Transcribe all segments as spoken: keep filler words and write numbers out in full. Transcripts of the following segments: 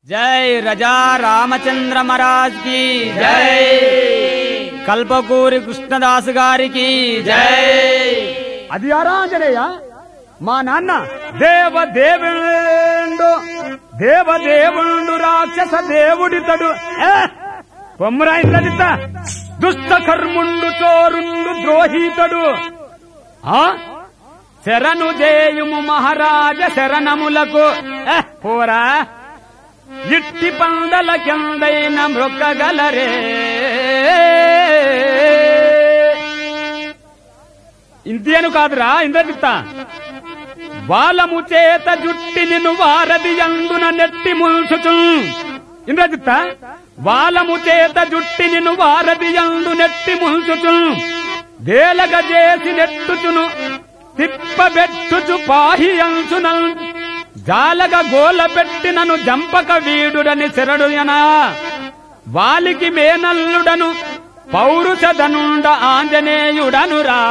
జై రజా రామచంద్ర మహారాజ్ కి జై, కల్పకూరి కృష్ణదాసు గారికి జై. అది ఆరాంజనేయ మా నాన్న దేవదేవుండు దేవదేవుండు రాక్షస దేవుడితడు పొమ్మరా ఇంద్రజిత్త దుష్ట కర్ముండు చోరుండు ద్రోహితడు. ఆ శరణు జేయుము మహారాజ శరణములకు పోరా ఇట్టి పందల కిందైన మృక్కగలరే. ఇంతేను కాదురా ఇంద్రజిత్త, బాలము చేత జుట్టి నిన్ను వారది అందున నెట్టి ముల్చుచు. ఇంద్రజిత్త బాలము చేత జుట్టి నిన్ను వారది అందు నెట్టి ముల్చుచు దేలగ చేసి నెట్టుచును తిప్పబెట్టుచు పాహి అంచున జాలగ గోల పెట్టినను జంపక వీడుడని శరడుయనా. వాలికి మేనల్లుడను పౌరుషధనుండ ఆంజనేయుడనురా.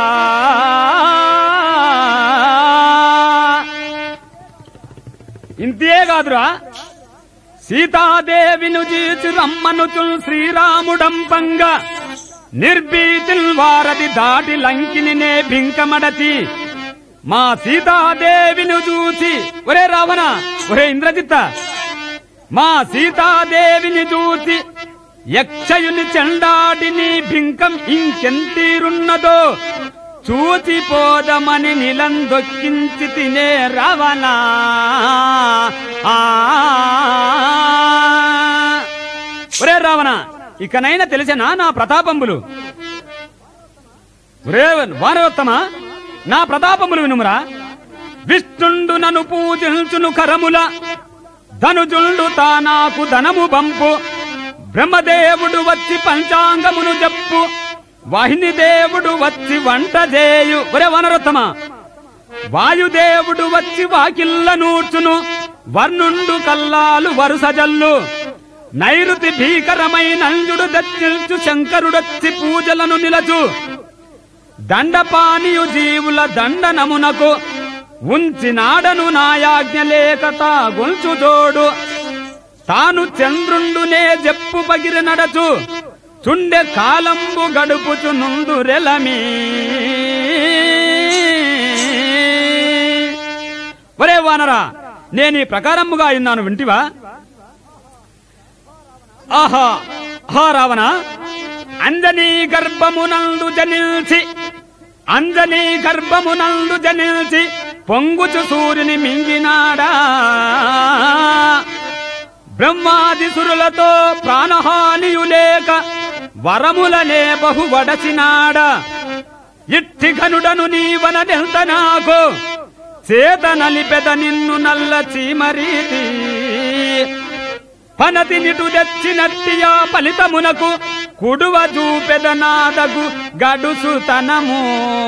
ఇంతే కాదురా, సీతాదేవిను జీచు రమ్మనుచు శ్రీరాముడంపంగ నిర్భీతిల్ వారది దాటి లంకిని నే భింకమడచి మా సీతాదేవిను చూసి ఒరే రావణ ఒరే ఇంద్రజిత్త మా సీతాదేవిని చూసి యక్షయుని చెండాడిని భింకం ఇంకెంతీరున్నదో చూచిపోదమని నిలందొక్కించి తినే రావణ. ఒరే రావణ ఇకనైనా తెలిసినా నా ప్రతాపంబులు. ఒరే వానరోత్తమా నా ప్రతాపములు వినుమురా. విష్ణుండు నన్ను పూజించును కరముల ధనుజుండు తా నాకు ధనము బంపు. బ్రహ్మదేవుడు వచ్చి పంచాంగమును చెప్పు వాహిని దేవుడు వచ్చి వంట చేయు. ఒరే వనరోత్తమా వాయుదేవుడు వచ్చి వాకిల్ల నూర్చును వర్ణుండు కల్లాలు వరుస జల్లు. నైరుతి భీకరమైన అంజుడు దచ్చిల్చు శంకరుడొచ్చి పూజలను నిలచు. దండపానియు జీవుల దండనమునకు ఉంచినాడను నాయాజ్ఞ లేకత గొల్చు జోడు. తాను చంద్రుండునే జప్పు పగిరి నడచు చుండె కాలంబు గడుపుచు నుందురెలమీ. ఒరే వానరా నేనీ ప్రకారముగా అన్నాను వింటివా. ఆహా హా రావణ అంజనీ గర్భమునందు జనిల్చి అంజనీ గర్భమునందు జనిల్చి పొంగుచు సూర్యుని మింగినాడా. బ్రహ్మాది సురులతో ప్రాణహానియులేక వరములనే బహు వడచినాడా. ఇట్టి ఘనుడను నీవనెంత నాకు చేత నలిపెద నిన్ను నల్ల చీమరీతి. పనతి నిటు తెచ్చినట్టియా ఫలితమునకు కుడువ చూపెద నాదగు గడుసుతనము.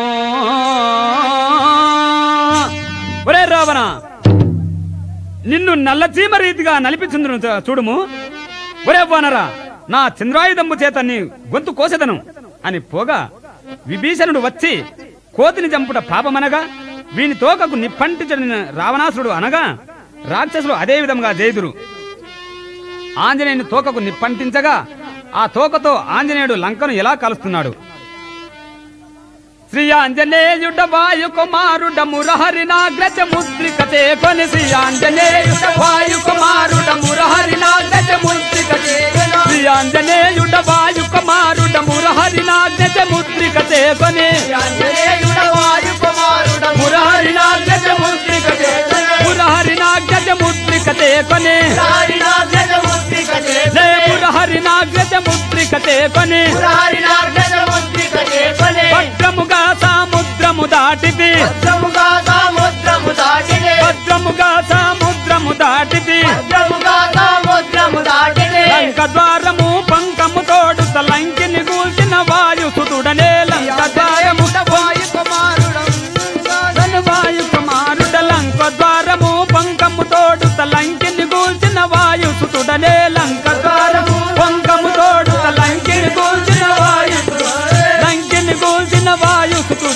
ఒరే రావణ నిన్ను నల్ల చీమ రీతిగా నలిపించుందును చూడుము. ఒరే వానరా నా చంద్రాయుధంబు చేత నీ గొంతు కోసెదను అని పోగా విభీషణుడు వచ్చి కోతిని చంపుట పాపమనగా వీని తోకకు నిప్పంటించడిన రావణాసురుడు అనగా రాక్షసులు అదే విధంగా జైదురు. ఆంజనేయుని తోకకు నిప్పంటించగా ఆ తోకతో ఆంజనేయుడు లంకను ఎలా కలుస్తున్నాడు. శ్రీ ఆంజనేయుడ వాయు కుమారుడ మురహరి నాగ్రజ ముద్రిక చేకొని శ్రీ ఆంజనేయుడ వాయు కుమారుడ మురహరి నాగ్రజ ముద్రిక చేకొని శ్రీ ఆంజనేయుడ వాయు కుమారుడ మురహరి నాగ్రజ ముద్రిక చేకొని ఆంజనేయుడ వాయు కుమారుడ మురహరి నాగ్రజ ముద్రిక చేకొని మురహరి నాగ్రజ ముద్రిక చేకొని మురహరి నాగ్రజ ముద్రిక చేకొని మురహరి నాగ్రజ ముద్రిక చేకొని మురహరి నాగ్రజ ముద్రిక చేకొని భద్రముగా సముద్రము దాటిది భద్రముగా సముద్రము దాటిది భద్రముగా సముద్రము దాటిది భద్రముగా సముద్రము దాటిది లంక ద్వారము పంకము తోడు లంకిని కూల్చిన వాయుసుతుడనే లంక ద్వారము వాయు కుమారుడు వాయు కుమారుడ లంక ద్వారము పంకము తోడు లంకిని కూల్చిన వాయుసుతుడనే లంక ద్వారము పంకము తోడు లంకిని కూల్చిన వాయు లంకిని కూల్చిన వాయుసుతుడు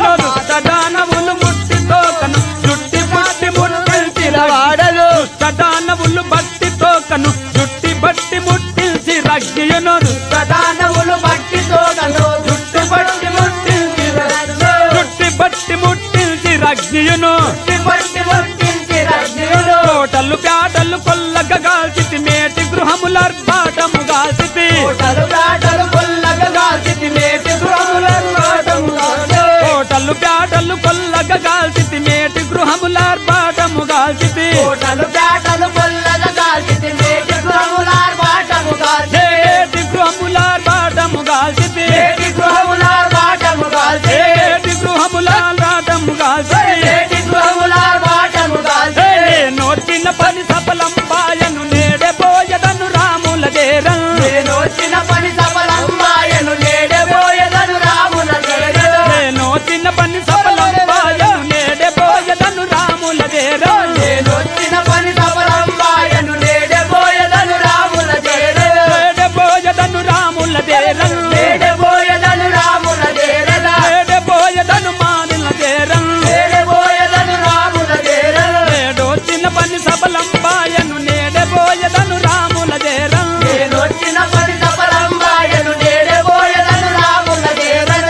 దుష్టదానవులు ముట్టితో కను జుట్టి బట్టి ముట్టిల్చి వాడలు దుష్టదానవులు బట్టితో కను జుట్టి బట్టి ముట్టిల్చి రగ్గియును దుష్టదానవులు బట్టితో కను జుట్టి బట్టి ముట్టిల్చి జుట్టి బట్టి ముట్టిల్చి రగ్గియును బట్టి ముట్టిల్చి రగ్గియును కోటలు ప్యాటలు కొల్లగ గాల్చితి మేటి గృహములర్బాటము గాల్చితి కోటలు ప్యాటలు కొల్లగ గాల్చితి మేటి గృహములర్బాటము కోటలు ప్యాటలు కొల్లగ గాల్చితి మేటి గృహములర్బాటము గాల్చితి కోటలు ప్యాటలు కొల్లగ గాల్చితి మేటి గృహములర్బాటము గాల్చితి మేటి గృహములర్బాటము గాల్చితి మేటి గృహములర్బాటము గాల్చితి మేటి గృహములర్బాటము గాల్చితి మేటి గృహములర్బాటము గాల్చితి నోచిన పని సఫలం పాయను నేడే పోయదను రాముల దేరం నేనొచ్చిన పని సఫలం పాయను నేడే పోయదను రాముల దేరం నేనొచ్చిన పని సఫలం పాయను నేడే పోయదను రాముల దేరం నేనొచ్చిన పని సఫలం పాయను నేడే పోయదను రాముల దేరం నేడే పోయదను రాముల దేరం నేడే పోయదను రాముల దేరం నేడే పోయదను మానిల దేరం నేడే పోయదను రాముల దేరం నేడొచ్చిన పని సఫలం పాయను నేడే పోయదను రాముల దేరం నేనొచ్చిన పని సఫలం పాయను నేడే పోయదను రాముల దేరం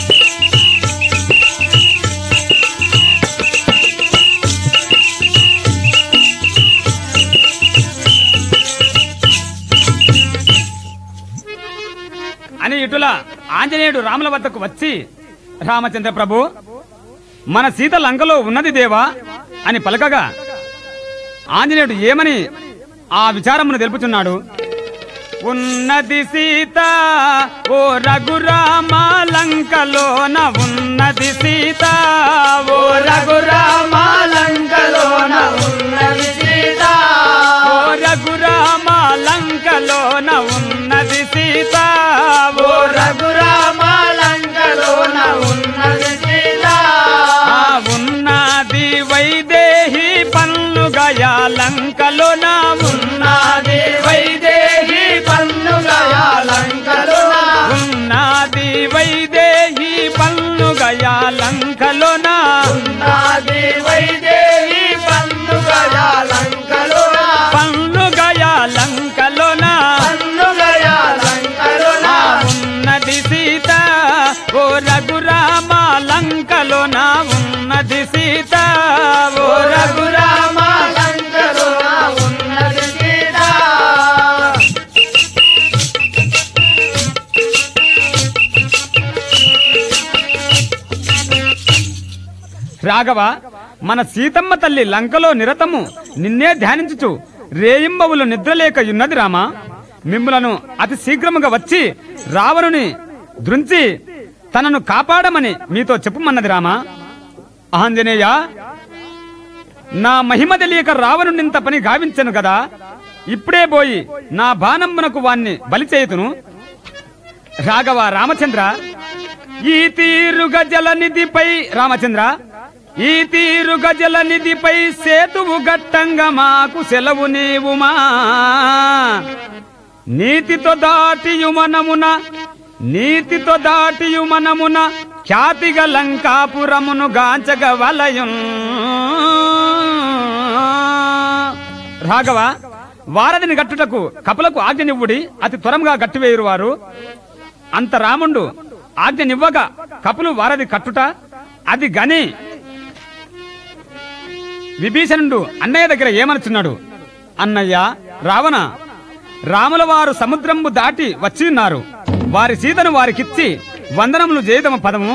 అని ఇటుల ఆంజనేయుడు రాముల వద్దకు వచ్చి రామచంద్ర ప్రభు మన సీత లంకలో ఉన్నది దేవా అని పలకగా ఆంజనేయుడు ఏమని ఆ విచారమును తెలుపుచున్నాడు. ఉన్నది సీత ఓ రఘురామ లంకలోన ఉన్నది సీత ఓ రఘురామ లంకలోన ఉన్నది సీత ఓ రఘురామ లంకలోన ఉన్నది సీత ఓ రఘురామ లంకలోన ఉన్నది సీత ఆ ఉన్నది వైదేహి పన్నుగయా లంకలోన ఉన్నది వైదేహి పన్నుగయా లంకలోన ఉన్నది వైదేహి పన్నుగయా లంకలోన ఉన్నది వైదేహి పన్నుగయా లంకలోన పన్నుగయా లంకలోన పన్నుగయా లంకలోన ఉన్నది సీత ఓ రఘురామ లంకలోన ఉన్నది సీత ఓ రఘురామ లంకలోన ఉన్నది సీత రాఘవ మన సీతమ్మ తల్లి లంకలో నిరతము నిన్నే ధ్యానించుచు రేయింబవులు నిద్రలేక యున్నది రామా. మిమ్ములను అతి శీఘ్రముగా వచ్చి రావణుని దృంచి తనను కాపాడమని మీతో చెప్పుమన్నది రామా. ఆంజనేయ, నా మహిమ తెలియక రావణునింత పని గావించను కదా. ఇప్పుడే పోయి నా బాణంబునకు వాణ్ణి బలి చేయుతును. రాఘవ రామచంద్ర, ఈ తీరుగా జలనిధిపై రామచంద్ర ఈ తీరుగా జలనిధిపై సేతువు గట్టంగా మాకు సెలవు నీవుమా. నీతితో దాటియుమనమున నీతితో దాటియుమనమున ఖ్యాతిగ లంకాపురమును గాంచగ వలయున్. రాఘవ, వారధిని గట్టుటకు కపులకు ఆజ్ఞనివ్వుడి, అతి త్వరముగా గట్టివేయురు వారు. అంత రాముండు ఆజ్ఞనివ్వగా కపులు వారధి కట్టుట అది గని విభీషణుడు అన్నయ్య దగ్గర ఏమనుచున్నాడు. అన్నయ్య రావణ, రాముల వారు సముద్రంబు దాటి వచ్చి ఉన్నారు. వారి సీతను వారికిచ్చి వందనములు చేయదమ పదము.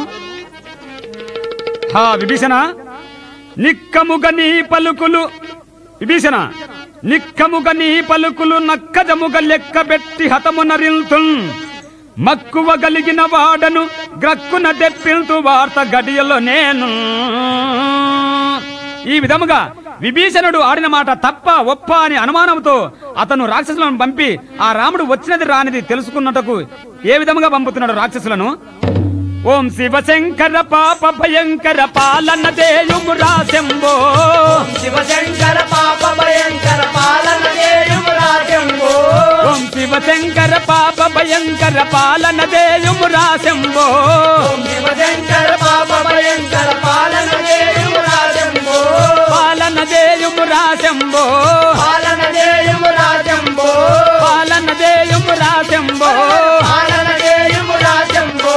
హా విభీషణ, నిక్కముగ నీ పలుకులు విభీషణ నిక్కముగ నీ పలుకులు నక్కజముగ లెక్క పెట్టి హతమునరిల్తున్. మక్కువ గలిగిన వాడను గ్రక్కున తెప్పిల్తు వార్త గడియలో నేను. ఈ విధముగా విభీషణుడు ఆడిన మాట తప్ప ఒప్ప అని అనుమానంతో అతను రాక్షసులను పంపి ఆ రాముడు వచ్చినది రానిది తెలుసుకున్నటకు ఏ విధముగా పంపుతున్నాడు రాక్షసులను. ఓం శివశంకర పాప భయంకర పాలన చేయుము రాశంబో. శివశంకర పాప భయంకర పాలన చేయుము రాశంబో. ఓం శివశంకర పాప భయంకర పాలన దేయుమురా శంభో శివశంకర పాప భయంకర పాలన చేయుమురా శంభో పాలన దేయుమురా శంభో పాలన చేయుమురా శంభో పాలన దేయుమురా శంభో పాలన చేయుమురా శంభో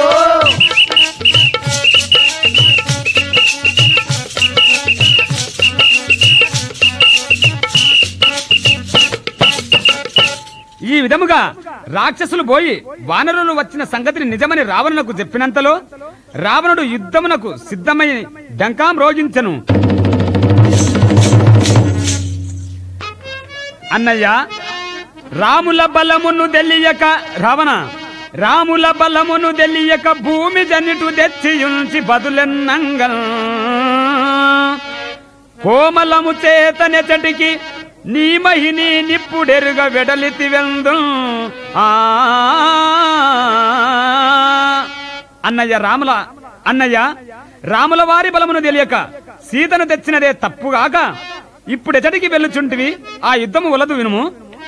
ఈ విధముగా రాక్షసులు పోయి వానరులు వచ్చిన సంగతిని నిజమని రావణునకు చెప్పినంతలో రావణుడు యుద్ధమునకు సిద్ధమై డంకాం రోగించెను. అన్నయ్య, రాముల బలమును తెలియక రావణ రాముల బలమును తెలియక భూమి జనిటు తెచ్చియుంచి బదులెన్నంగల్ కోమలము చేతనెచటికి నీ మహిని నిప్పుడెరుగ వెడలితి వెందు. ఆ అన్నయ్య రాముల అన్నయ్య రాముల వారి బలమును తెలియక సీతను తెచ్చినదే తప్పుగాక ఇప్పుడెచటికి వెళ్ళుచుంటివి? ఆ యుద్ధము వలదు వినుము.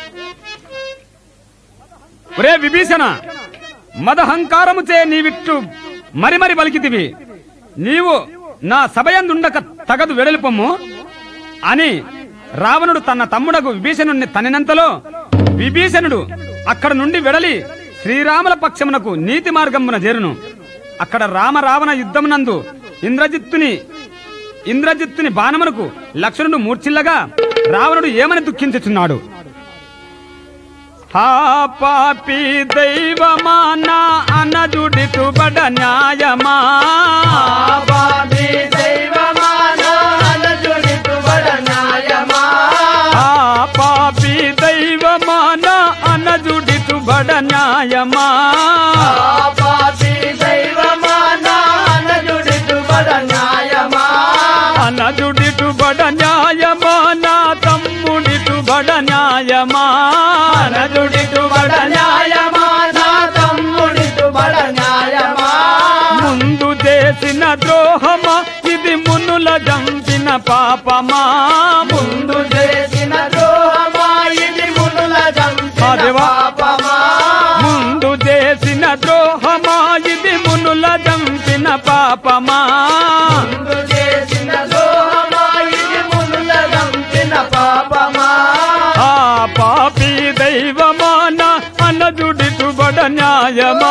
ఒరే విభీషణ, మదహంకారము చే నీవిట్టు మరి మరి పలికితివి. నీవు నా సభయందుండక తగదు వెడలిపొమ్ము అని రావణుడు తన తమ్ముడకు విభీషణుణ్ణి తనినంతలో విభీషణుడు అక్కడ నుండి వెడలి శ్రీరాముల పక్షమునకు నీతి మార్గమున చేరును. అక్కడ రామ రావణ యుద్ధమునందు ఇంద్రజిత్తుని ఇంద్రజిత్తుని బాణమునకు లక్ష్మణుడు మూర్ఛిల్లగా రావణుడు ఏమని దుఃఖించుచున్నాడు? హా పాపి దైవమా నా అనదుడితు బడ న్యాయమా పాపి దైవమా నా అనదుడితు బడ న్యాయమా ఆ పాపి దైవమా నా అనదుడితు బడ న్యాయమా పాపి దైవమా నా అనదుడితు బడ న్యాయమా అనదుడిటు బడ న్యాయమా నా తమ్ముడిటు బడ న్యాయమా అనదుడిటు బడ న్యాయమా నా తమ్ముడిటు బడ న్యాయమా ముందు చేసిన ద్రోహమా ఇది మునుల జంపిన పాపమా ముందు చేసిన ద్రోహమా ఇది మునుల జంపిన పాపమా ముందు చేసిన ద్రోహమా ఇది మునుల జంపిన పాపమా ముందు చేసిన ద్రోహమా ఇది మునుల జంపిన పాపమా ఆ పాపి దైవమా నా అనదుడిటు బడ న్యాయమా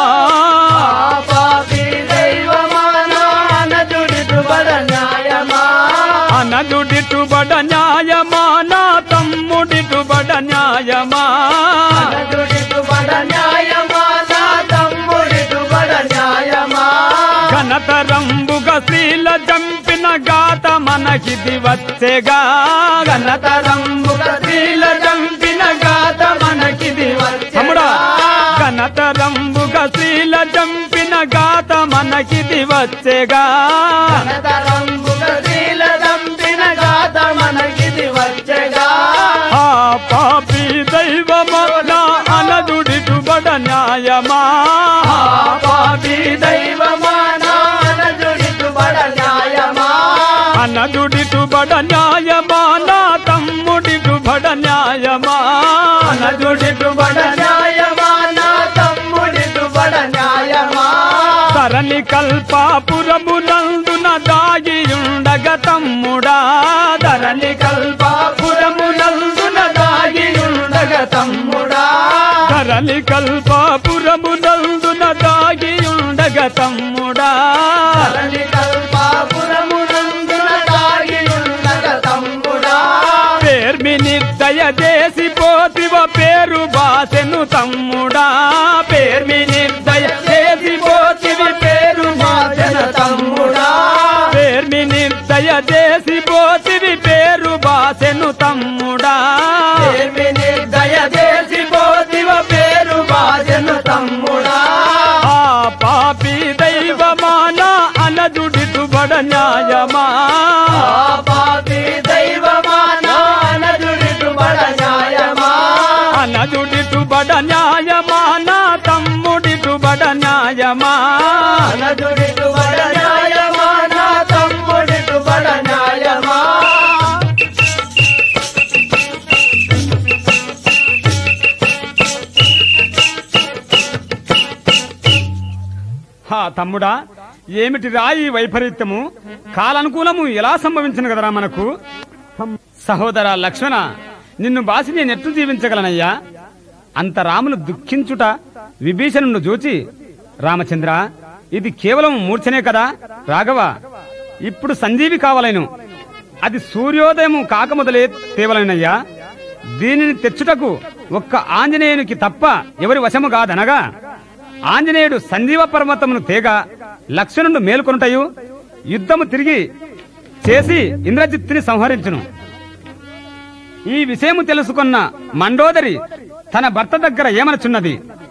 పాపి దైవమా నా అనదుడిటు బడ న్యాయమా అనదుడిటు బడ న్యాయమా నా తమ్ముడిటు బడ న్యాయమా అనదుడిటు బడ న్యాయమా నా తమ్ముడిటు బడ న్యాయమా ఘనతరంబుగ శ్రీల జంపిన గాత మనకిది వచ్చేగా ఘనతరంబుగ శ్రీల జంపిన గాత మనకిది తమ్ముడా, వచ్చేగా ఘనతరంబుగ శ్రీల జంపిన గాత మనకిది వచ్చేగా ఘనతరంబుగ శ్రీల జంపిన గాత మనకిది వచ్చేగా ఆ పాపి దైవమా నా అనదుడిటు బడ న్యాయమా పాపి దైవమా నా అనదుడిటు బడ న్యాయమా అనదుడిటు బడ న్యాయమా నా తమ్ముడిటు బడ న్యాయమా అనదుడిటు బడ న్యాయమా నా తమ్ముడిటు బడ న్యాయమా ధరణి కల్పాపురమునందున దాగియుండగ తమ్ముడా ధరణి కల్పాపురమునందున దాగియుండగ తమ్ముడా ధరణి కల్పాపురమునందున దాగియుండగ తమ్ముడా ధరణి కల్పాపురమునందున దాగియుండగ తమ్ముడా పేర్మి నిర్దయ చేసి పోతివ పేరు బాసెను తమ్ముడా పేర్మి నిర్దయ చేసి పోతివి పేరు బాసెన తమ్ముడా పేర్మి నిర్దయ చేసి పోతివి పేరు బాసెను తమ్ముడా ఏమి నిర్దయ చేసి పోతివ పేరు బాజను తమ్ముడా ఆ పాపి దైవమా నా అనదుడిటు బడ న్యాయమా పాపి దైవమా నా అనదుడిటు బడ న్యాయమా అనదుడిటు బడ న్యాయమా నా తమ్ముడిటు బడ న్యాయమా అనదుడిటు బడ న్యాయమా నా తమ్ముడిటు బడ న్యాయమా తమ్ముడా, ఏమిటి రా ఈ వైపరీత్యము? కాలానుకూలము ఎలా సంభవించిన కదరా మనకు? సహోదర లక్ష్మణ, నిన్ను బాసి నేనెట్లు జీవించగలనయ్యా? అంత రాములు దుఃఖించుట విభీషణుడు చూచి, రామచంద్ర, ఇది కేవలం మూర్ఛనే కదా రాఘవ, ఇప్పుడు సంజీవి కావాలను, అది సూర్యోదయము కాక మొదలే తేవలనయ్యా. దీనిని తెచ్చుటకు ఒక్క ఆంజనేయునికి తప్ప ఎవరి వశము కాదనగా, ఆంజనేయుడు సంజీవ పర్వతమును తేగ లక్ష్మణుడు మేలుకొనుటయు యుద్ధము తిరిగి చేసి ఇంద్రజిత్తుని సంహరించును. ఈ విషయము తెలుసుకున్న మండోదరి తన భర్త దగ్గర ఏమనుచున్నది?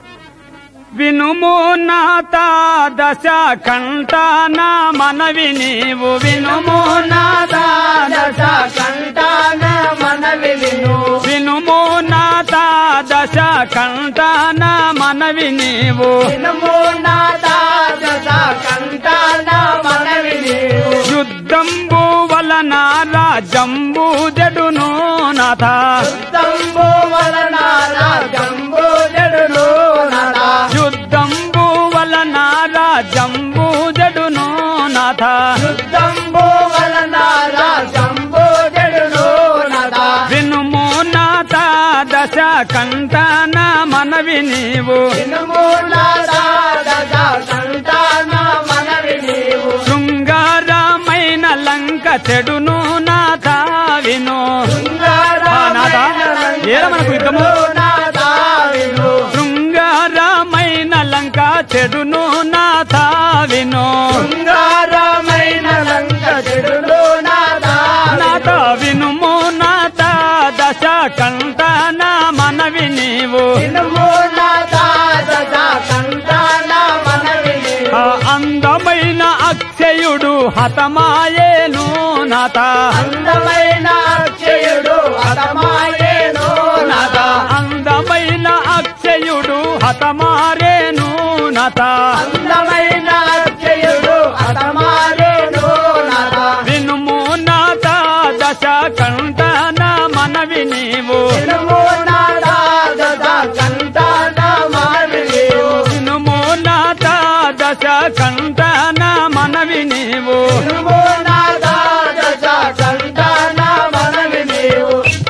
వినుము నాత దశ కంఠాన మనవి నీవు, వినుము నాత దశ కంఠాన మనవి విను, వినుము నాత దశ కంఠాన మనవి నీవు, వినుము నాత దశ కంఠాన మనవి నీవు. యుద్ధంబు వలన రాజంబు జడును నాథ, యుద్ధంబు వలన రాజంబు జడును నాథ, యుద్ధంబు వలన రాజంబు జడును నాథ, యుద్ధంబు వలన రాజంబు జడును నాథ. వినుము నాథ దశ కంఠాన మనవి నీవు, వినుము నాథ దశ కంఠాన మనవి నీవు. శృంగారమైన లంక చెడును నాథ విను. ఆ నాథ, ఏరా మనకు యుద్ధము? నాథ విను, శృంగారమైన లంక చెడును నాథ విను, శృంగారమైన లంక చెడును నాథ నాథ వినుము నాథ దశ కంఠాన మనవి నీవు. వినుము నాథ దశ కంఠాన మనవి నీవు. ఆ అందమైన అక్షయుడు హతమాయేను నాథ, అందమైన అక్షయుడు హతమాయేను నాథ, నాథ, అందమైన అక్షయుడు హతమారేను నాథ, అందమైన అక్షయుడు హతమారేను నాథ. వినుము నాథ దశ కంఠాన మనవి నీవు, వినుము నాథ దశ కంఠాన మనవి నీవు. వినుము నాథ దశ కంఠాన మనవి నీవు. వినుము నాథ దశ కంఠాన మనవి నీవు.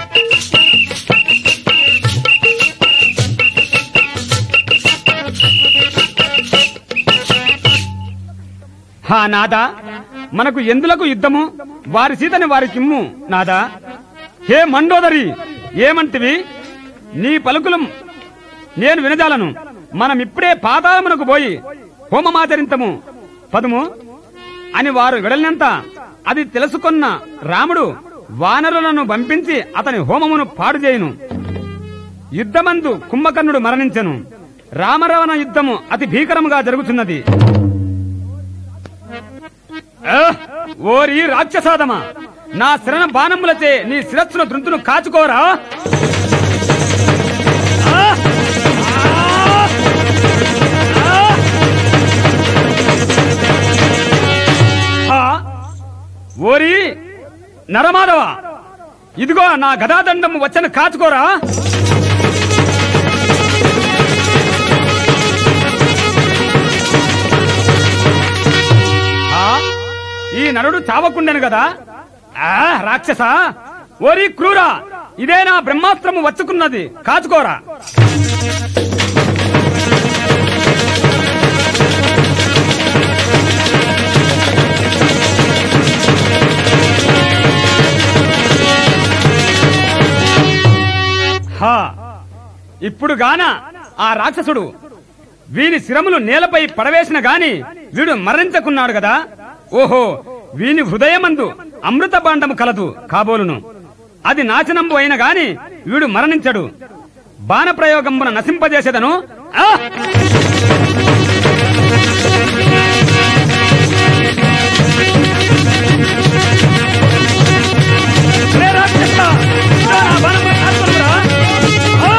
హా నాథ, మనకు ఎందులకు యుద్ధము? వారి సీతని వారికిమ్ము నాథ. హే మండోదరి, ఏమంటివి? నీ పలుకులు నేను వినజాలను. మనమిప్పుడే పాతాళమునకు పోయి హోమమాచరింతము పదుము అని వారు వెడలినంత అది తెలుసుకున్న రాముడు వానరులను పంపించి అతని హోమమును పాడు చేయును. యుద్ధమందు కుంభకర్ణుడు మరణించెను. రామరావణ యుద్ధము అతి భీకరముగా జరుగుతున్నది. ఓరి రాక్షసాదమా, నా శరణ బాణములచే నీ శిరస్సును దృంతును కాచుకోరా. ఓరి నరమాధవ, ఇదిగో నా గదాదండము వచ్చను కాచుకోరా. ఈ నరుడు చావకుండెను కదా. ఆ రాక్షస, ఓరి క్రూరా, ఇదే నా బ్రహ్మాస్త్రము వచ్చుకున్నది, కాచుకోరా. హా, ఇప్పుడు గాన ఆ రాక్షసుడు వీని శిరములు నేలపై పడవేసిన గాని వీడు మరణించకున్నాడు కదా. ఓహో, వీని హృదయమందు అమృత భాండము కలదు కాబోలును. అది నాశనంబు అయిన గాని వీడు మరణించడు. బాణ ప్రయోగమున నశింపజేసేదను. ఆ! రే రాక్షస, ఇదో నా బాణము కాల్చుకొనురా. ఆ!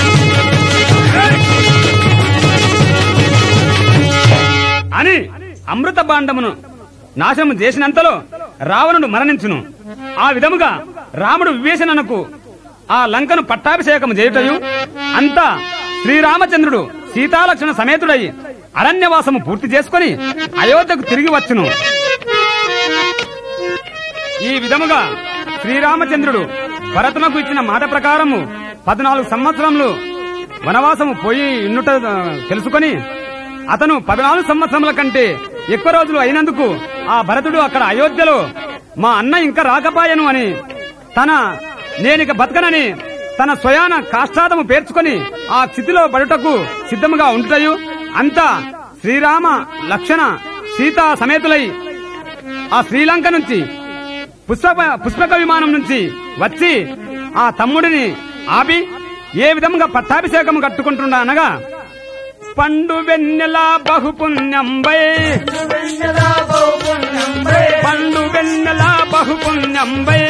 అని అమృత భాండమును నాశనము చేసినంతలో రావణుడు మరణించును. ఆ విధముగా రాముడు విభీషణునకు ఆ లంకను పట్టాభిషేకము చేయుటయు, అంతా శ్రీరామచంద్రుడు సీతాలక్ష్మణ సమేతుడై అరణ్యవాసము పూర్తి చేసుకుని అయోధ్యకు తిరిగి వచ్చును. ఈ విధముగా శ్రీరామచంద్రుడు భరతునకు ఇచ్చిన మాట ప్రకారము పద్నాలుగు సంవత్సరములు వనవాసము పోయి ఉన్నట తెలుసుకొని అతను పద్నాలుగు సంవత్సరముల కంటే ఎక్కువ రోజులు అయినందుకు ఆ భరతుడు అక్కడ అయోధ్యలో మా అన్న ఇంకా రాకపోయాను అని తన నేనిక బతకనని తన స్వయాన కాష్టాదము పేర్చుకొని ఆ స్థితిలో పడుటకు సిద్ధముగా ఉంటుటయు అంతా శ్రీరామ లక్షణ సీతా సమేతులై ఆ శ్రీలంక నుంచి పుష్పక పుష్పక విమానం నుంచి వచ్చి ఆ తమ్ముడిని ఆపి ఏ విధంగా పట్టాభిషేకం కట్టుకుంటున్నా అనగా పండు వెన్నెల బహుపుణ్యంబై పండు వెన్నెల బహుపుణ్యంబై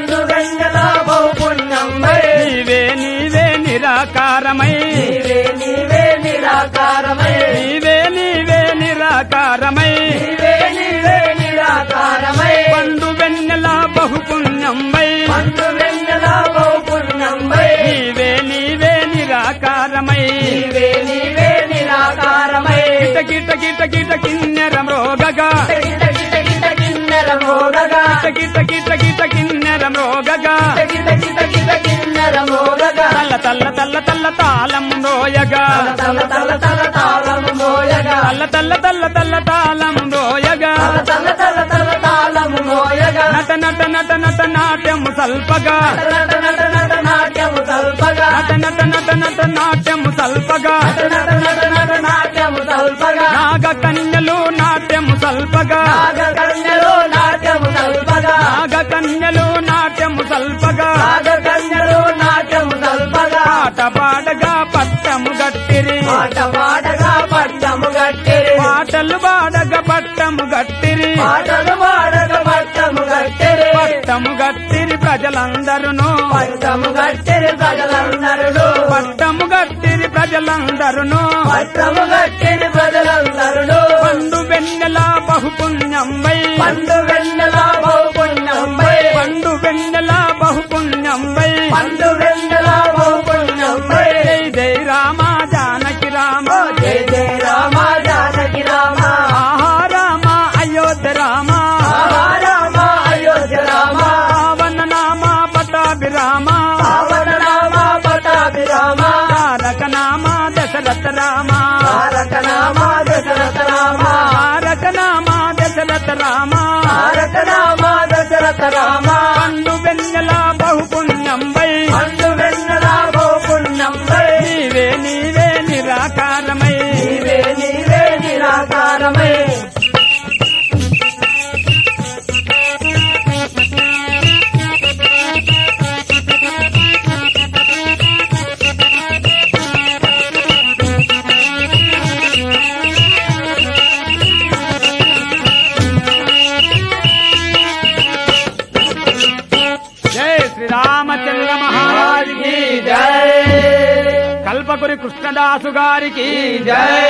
నీవే నీవే నిరాకారమై నీవే నీవే నిరాకారమై పండు వెన్నెల బహుపుణ్యంబై నీవే నీవే నిరాకారమై కిట కిట కిట కిట కిన్నెర మృగగా కిట కిట కిట కిట కిన్నెర మృగగా తల్ల తల్ల తల్ల తల్ల తాళం రోయగా తల్ల తల్ల తల్ల తల్ల తల్ల తాళం రోయగా నట నట నట నట నాట్యము సల్పగా నట నట నట నాట్యము సల్పగా నాగ కన్యలు నాట్యము సల్పగా నాగ కన్యలు నాట్యము సల్పగా పాట పాడగా పట్టము గట్టిరి పాటలు పాడగా పట్టము గట్టిరి పట్టము గట్టిరి ప్రజలందరును పట్టము గట్టిరి ప్రజలందరును పట్టము గట్టిరి ప్రజలందరును పట్టము గట్టిరి ప్రజలందరును పండు వెన్నెల బహుపుణ్యంబై పండు వెన్నెల బహుపుణ్యంబై పండు వెన్నెల బహుపుణ్యంబై పండు వెన్నెల బహుపుణ్యంబై జై జై రామ జానకి రామ జై జై రామ జానకి రామ ఆహా రామ అయోధ్య రామ ఆహా రామ అయోధ్య రామ పావన నామ పటాభిరామ పావన నామ పటాభిరామ తారక నామ దశరథ రామ తారక నామ దశరథ రామ తారక నామ దశరథ రామ తారక నామ దశరథ రామ పండు వెన్నెల బహుపుణ్యంబై పండు వెన్నెల బహుపుణ్యంబై నీవే నీవే నిరాకారమై నీవే నీవే నిరాకారమై శ్రీరామచంద్ర మహారాజ్ కి జై కల్పకురి కృష్ణదాసు గారికి జై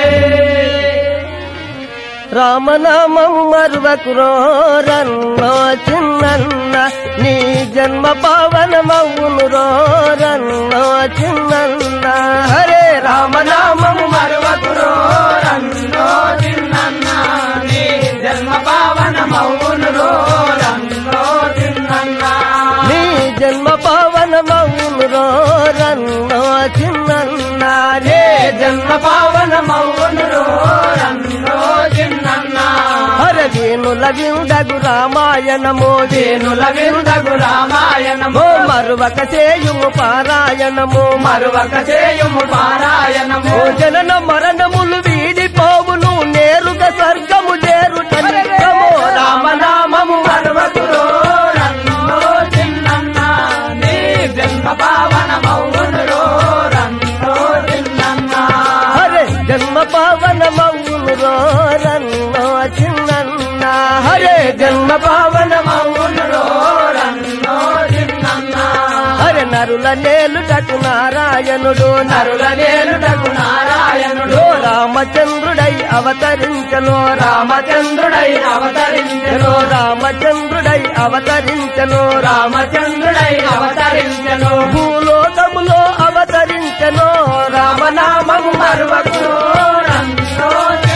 రామనామం మరువకురో రన్నో చిన్నన్న నీ జన్మ పావనమవును రో రన్నో చిన్నన్న హరే రామనామము మరువకురో రన్నో చిన్నన్న నీ జన్మ పావనమవును రో రన్నో చిన్నన్న నీ జన్మ పావనమవును రో రన్నో చిన్నన్న రే జన్మ పావనమవును రో రన్నో చిన్నన్న హర వేణుల విందగు రామాయణమో వేణుల విందగు రామాయణము మరువక చేయుము పారాయణము మరువక చేయుము పారాయణము ఓ జనన మరణములు వీడిపోవును నేరుగా స్వర్గము చేరుటమో రామనామము మరువకురో రన్నో చిన్నన్న నీ జన్మ పావనమవును రో రన్నో చిన్నన్న హరే జన్మ పావనమవును రో రన్నో చిన్నన్న హరే జన్మ పావనమవును రో రన్నో చిన్నన్న హరే నరుల నేలుటకు నారాయణుడు నరుల నేలుటకు నారాయణుడు ఓ రామచంద్రుడై అవతరించను రామచంద్రుడై అవతరించెను రామచంద్రుడై అవతరించను రామచంద్రుడై అవతరించెను భూలోకములో అవతరించను రామనామము మరువకురో రన్నో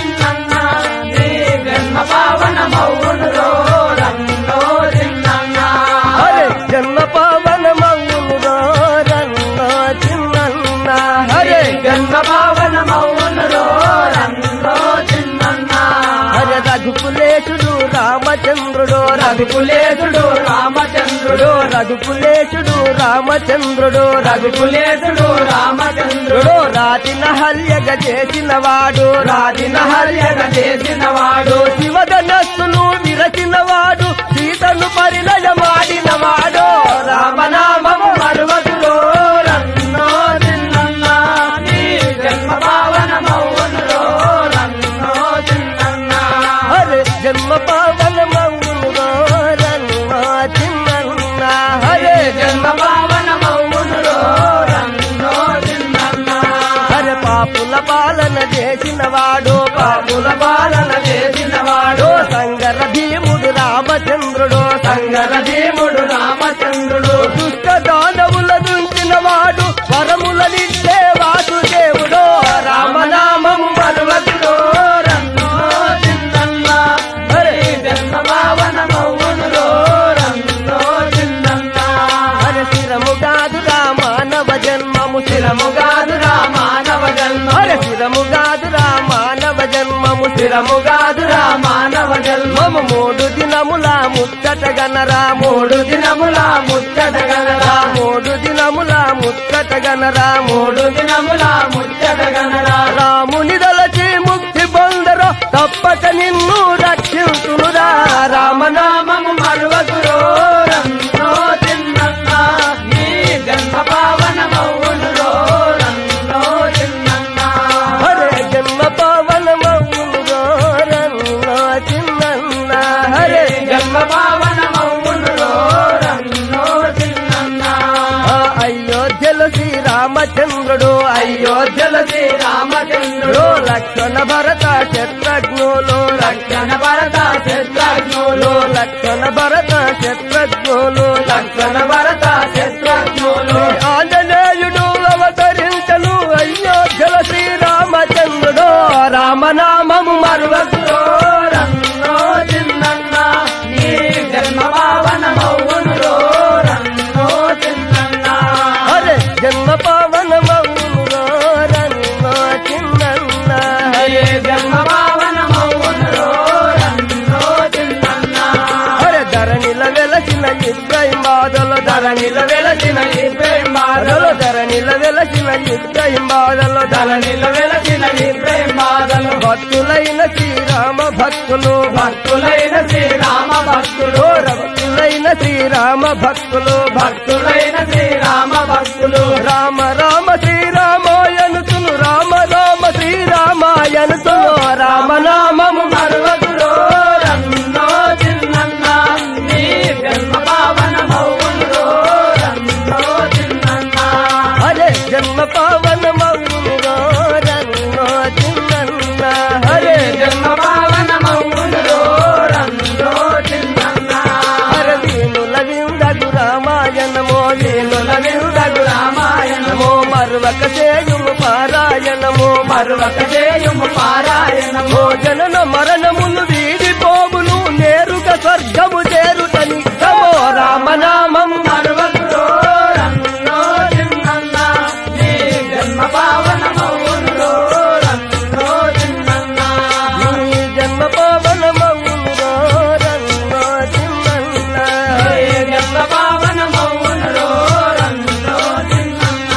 రఘుకులేశుడు రామచంద్రుడు రఘుకులేశుడు రామచంద్రుడు రఘుకులేశుడు రామచంద్రుడు రఘుకులేశుడు రాతిన హల్యగ చేసిన వాడు రాతిన హల్యగ చేసిన వాడు శివధనస్సును విరచిన వాడు సీతను పరిణయమాడిన వాడు రామనామము మరువదురో రన్నో చిన్నన్న నీ జన్మ పావనమౌనురో రన్నో చిన్నన్న హరే జన్మ పావనమౌనురో రన్నో చిన్నన్న హరే జన్మ పావనమౌనురో రన్నో చిన్నన్న హరే పాపుల పాలన చేసిన వాడు పాపుల పాలన చేసిన వాడు సంగర భీముడు రామచంద్రుడు సంగర భీముడు రామచంద్రుడు దుష్ట దానవుల దుంచిన వాడు వరములనిచ్చే వాసుదేవుడు రామనామము మరువదురో రన్నో చిన్నన్న హరే జన్మ పావనమౌనురో రన్నో చిన్నన్న హరి శిరము కాదు రామానవ జన్మము శిరము కాదు రామానవ జన్మ హరి శిరము కాదు రామానవ జన్మము శిరము కాదు రామానవ జన్మము మము మూడు దినముల ముచ్చట గనరా మూడు దినముల ముచ్చట గనరా మూడు దినముల ముచ్చట గనరా మూడు దినముల ముచ్చట గనరా రాముని దలచి ముక్తి పొందరో తప్పక నిన్ను రక్షించునురా రామనామము మరువదురో రన్నో చిన్నన్న నీ జన్మ పావనమౌనురో రన్నో చిన్నన్న హరే జన్మ పావనమౌనురో రన్నో చిన్నన్న హరే జన్మ పావనమౌనురో రన్నో చిన్నన్న ఆ అయోధ్యలో శ్రీరామచంద్రుడు అయోధ్యల శ్రీరామచంద్రుడు లక్ష్మణ భరత శత్రుఘ్నులు లక్షణ భరత శత్రుఘ్నులు లక్ష్మణ భరత శత్రుఘ్నులు లక్షణ భరత శత్రుఘ్నులు ఆంజనేయుడు అవతరించను అయోధ్యల శ్రీరామచంద్రుడు రామనామము మరువదురో రన్నో చిన్నన్న నీ జన్మ పావనమౌనురో రన్నో చిన్నన్న హరే జన్మ పావనమౌనురో రన్నో చిన్నన్న హరే జన్మ పావనమౌనురో రన్నో చిన్నన్న హరే ధరణిల వెలసిన ఇబ్రహీం బాధలు ధరణిల వెలసిన ఇబ్రహీం బాధలు ధరణిల వెలసిన ఇబ్రహీం బాధలు ధరణిల వెలసిన ఇబ్రహీం బాధలు భక్తులైన శ్రీరామ భక్తులు భక్తులైన శ్రీరామ భక్తులు భక్తులైన శ్రీరామ భక్తులు భక్తులైన శ్రీరామ భక్తులు రామ రామ శ్రీరామాయనుతును రామ రామ శ్రీరామాయనుతును రామనామము మరువదురో రన్నో చిన్నన్న నీ జన్మ పావనమౌనురో రన్నో చిన్నన్న హరే జన్మ పావనమౌనురో రన్నో చిన్నన్న హరే జన్మ పావనమౌనురో రన్నో చిన్నన్న హర వీణుల విందగు రామాయణమో వీణుల విందగు రామాయణమో మరువక చేయుము పారాయణము మరువక చేయుము పారాయణమో జనన మరణములు వీడిపోవును నేరుగా స్వర్గము చేరుతని సమో రామనామం మరువదురో రన్నో చిన్నన్న నీ జన్మ పావనమౌనురో రన్నో చిన్నన్న నీ జన్మ పావనమౌనురో రన్నో చిన్నన్న నీ జన్మ పావనమౌనురో రన్నో చిన్నన్న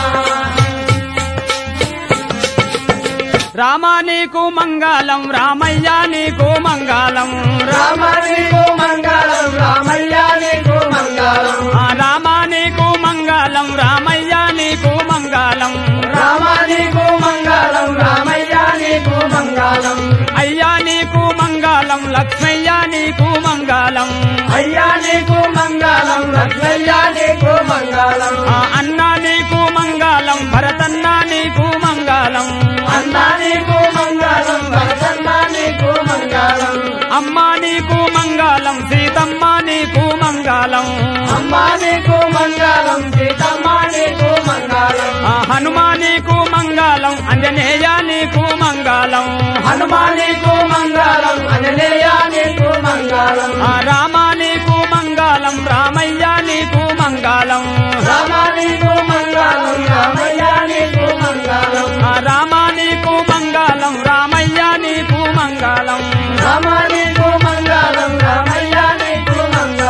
రామా నీకు మంగళం రామయ్య నీకు మంగళం రామ నీకు మంగళం రామయ్య నీకు మంగళం ఆ రామా నీకు మంగళం రామయ్య నీకు మంగళం రామ నీకు మంగళం రామయ్య నీకు మంగళం అయ్యా నీకు మంగళం లక్ష్మయ్య నీకు మంగళం అయ్యా నీకు మంగళం లక్ష్మయ్య నీకు మంగళం ఆ అన్న నీకు మంగళం భరతన్న నీకు మంగళం అన్నా నీకు మంగళం భరతన్న నీకు మంగళం అమ్మ నీకు మంగళం సీతమ్మ నీకు మంగళం అమ్మా నీకు మంగళం సీతమ్మ నీకు మంగళం ఆ హనుమా నీకు మంగళం అంజనేయ నీకు మంగళం హనుమా నీకు మంగళం అననేయ నీకు మంగళం ఆ రామా నీకు మంగళం రామయ్య నీకు మంగళం రామ నీకు మంగళం రామయ్య నీకు మంగళం ఆ రామా నీకు మంగళం రామయ్య నీకు మంగళం రామ నీకు మంగళం రామయ్య నీకు మంగళం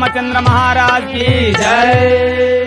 రామచంద్ర మహారాజ్ కి జై